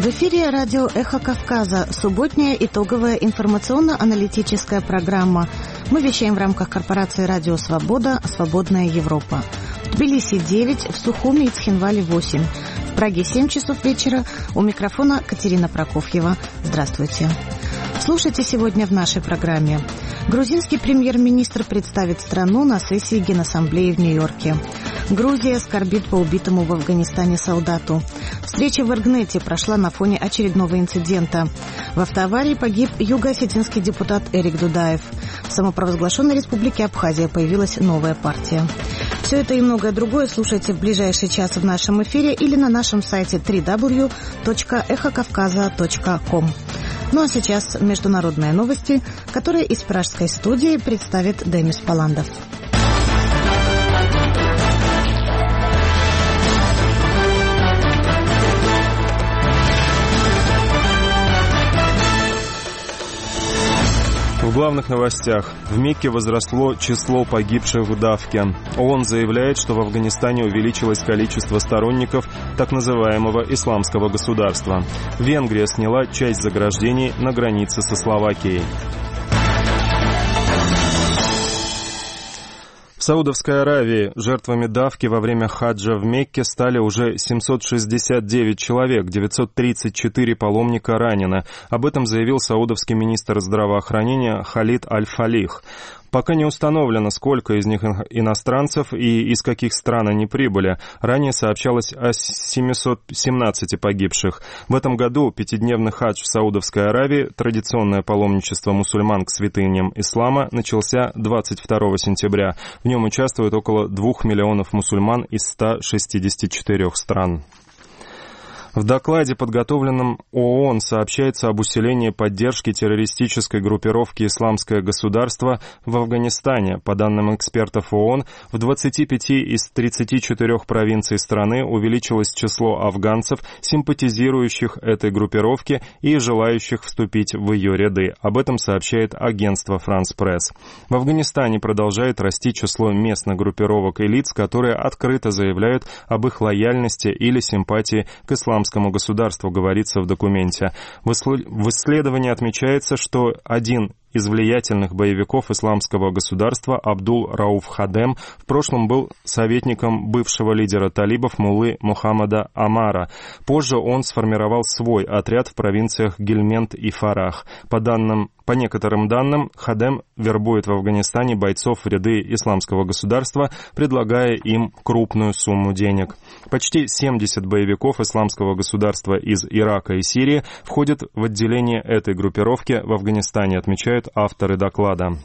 В эфире радио «Эхо Кавказа», субботняя итоговая информационно-аналитическая программа. Мы вещаем в рамках корпорации «Радио Свобода. Свободная Европа». В Тбилиси 9, в Сухуми и Цхинвале 8. В Праге 7 часов вечера. У микрофона Катерина Прокофьева. Здравствуйте. Слушайте сегодня в нашей программе. Грузинский премьер-министр представит страну на сессии Генассамблеи в Нью-Йорке. Грузия скорбит по убитому в Афганистане солдату. Встреча в Иргнете прошла на фоне очередного инцидента. В автоаварии погиб юго-осетинский депутат Эрик Дудаев. В самопровозглашенной республике Абхазия появилась новая партия. Все это и многое другое слушайте в ближайший час в нашем эфире или на нашем сайте www.ekhokavkaza.com. Ну а сейчас международные новости, которые из пражской студии представит Демис Паландов. В главных новостях. В Мекке возросло число погибших в давке. ООН заявляет, что в Афганистане увеличилось количество сторонников так называемого исламского государства. Венгрия сняла часть заграждений на границе со Словакией. В Саудовской Аравии жертвами давки во время хаджа в Мекке стали уже 769 человек, 934 паломника ранено. Об этом заявил саудовский министр здравоохранения Халид Аль-Фалих. Пока не установлено, сколько из них иностранцев и из каких стран они прибыли. Ранее сообщалось о 717 погибших. В этом году пятидневный хадж в Саудовской Аравии, традиционное паломничество мусульман к святыням ислама, начался 22 сентября. В нем участвует около 2 миллионов мусульман из 164 стран. В докладе, подготовленном ООН, сообщается об усилении поддержки террористической группировки «Исламское государство» в Афганистане. По данным экспертов ООН, в 25 из 34 провинций страны увеличилось число афганцев, симпатизирующих этой группировке и желающих вступить в ее ряды. Об этом сообщает агентство «Франс Пресс». В Афганистане продолжает расти число местных группировок и лиц, которые открыто заявляют об их лояльности или симпатии к исламскому государству, говорится в документе. В исследовании отмечается, что один из влиятельных боевиков исламского государства Абдул-Рауф Хадем в прошлом был советником бывшего лидера талибов муллы Мухаммада Амара. Позже он сформировал свой отряд в провинциях Гельмент и Фарах. По некоторым данным, Хадем вербует в Афганистане бойцов в ряды исламского государства, предлагая им крупную сумму денег. Почти 70 боевиков исламского государства из Ирака и Сирии входят в отделение этой группировки в Афганистане, отмечают авторы доклада.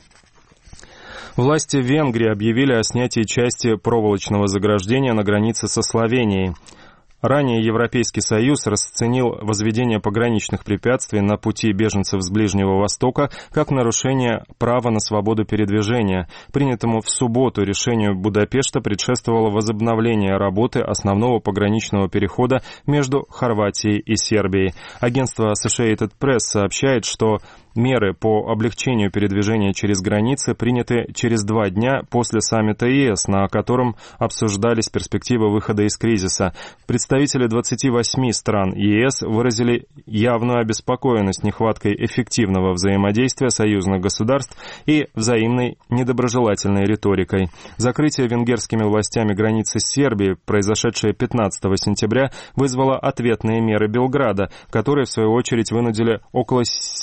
Власти Венгрии объявили о снятии части проволочного заграждения на границе со Словенией. Ранее Европейский Союз расценил возведение пограничных препятствий на пути беженцев с Ближнего Востока как нарушение права на свободу передвижения. Принятому в субботу решению Будапешта предшествовало возобновление работы основного пограничного перехода между Хорватией и Сербией. Агентство Associated Press сообщает, что меры по облегчению передвижения через границы приняты через 2 дня после саммита ЕС, на котором обсуждались перспективы выхода из кризиса. Представители 28 стран ЕС выразили явную обеспокоенность нехваткой эффективного взаимодействия союзных государств и взаимной недоброжелательной риторикой. Закрытие венгерскими властями границы с Сербией, произошедшее 15 сентября, вызвало ответные меры Белграда, которые, в свою очередь, вынудили около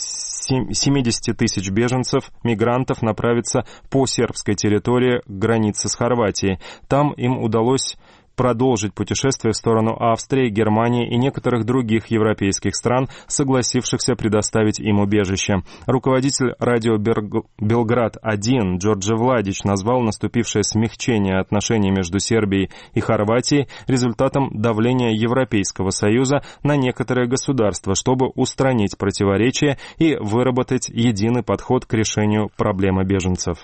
70 тысяч беженцев, мигрантов направиться по сербской территории к границе с Хорватией. Там им удалось продолжить путешествие в сторону Австрии, Германии и некоторых других европейских стран, согласившихся предоставить им убежище. Руководитель радио «Белград-1» Джордже Владич назвал наступившее смягчение отношений между Сербией и Хорватией результатом давления Европейского Союза на некоторые государства, чтобы устранить противоречия и выработать единый подход к решению проблемы беженцев.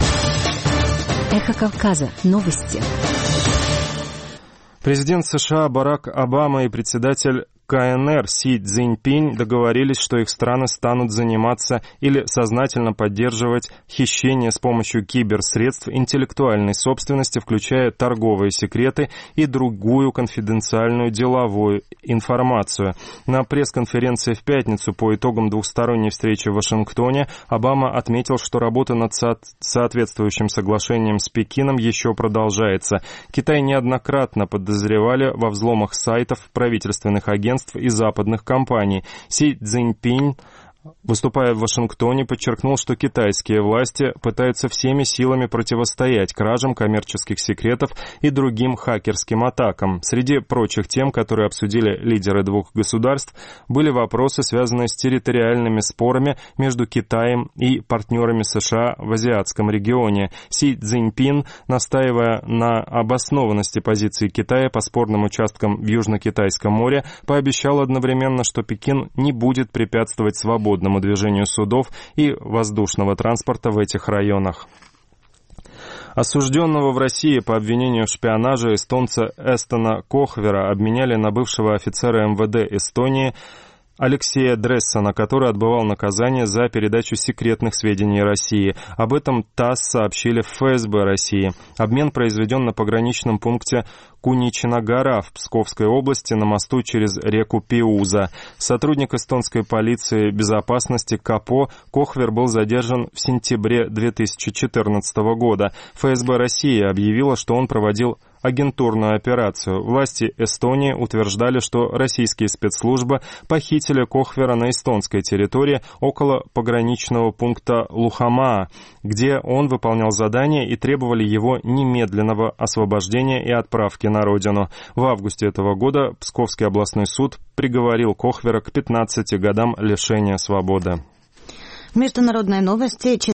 Эхо Кавказа. Новости. Президент США Барак Обама и председатель КНР Си Цзиньпинь договорились, что их страны станут заниматься или сознательно поддерживать хищение с помощью киберсредств интеллектуальной собственности, включая торговые секреты и другую конфиденциальную деловую информацию. На пресс-конференции в пятницу по итогам двухсторонней встречи в Вашингтоне Обама отметил, что работа над соответствующим соглашением с Пекином еще продолжается. Китай неоднократно подозревали во взломах сайтов правительственных агентств и западных компаний. Си Цзиньпинь, выступая в Вашингтоне, подчеркнул, что китайские власти пытаются всеми силами противостоять кражам коммерческих секретов и другим хакерским атакам. Среди прочих тем, которые обсудили лидеры двух государств, были вопросы, связанные с территориальными спорами между Китаем и партнерами США в азиатском регионе. Си Цзиньпин, настаивая на обоснованности позиции Китая по спорным участкам в Южно-Китайском море, пообещал одновременно, что Пекин не будет препятствовать свободному движению судов и воздушного транспорта в этих районах. Осужденного в России по обвинению в шпионаже эстонца Эстона Кохвера обменяли на бывшего офицера МВД Эстонии Алексея Дрессона, который отбывал наказание за передачу секретных сведений России. Об этом ТАСС сообщили в ФСБ России. Обмен произведен на пограничном пункте Куничина-Гора в Псковской области на мосту через реку Пиуза. Сотрудник эстонской полиции безопасности КАПО Кохвер был задержан в сентябре 2014 года. ФСБ России объявила, что он проводил агентурную операцию. Власти Эстонии утверждали, что российские спецслужбы похитили Кохвера на эстонской территории около пограничного пункта Лухамаа, где он выполнял задания, и требовали его немедленного освобождения и отправки на родину. В августе этого года Псковский областной суд приговорил Кохвера к 15 годам лишения свободы. Международные новости.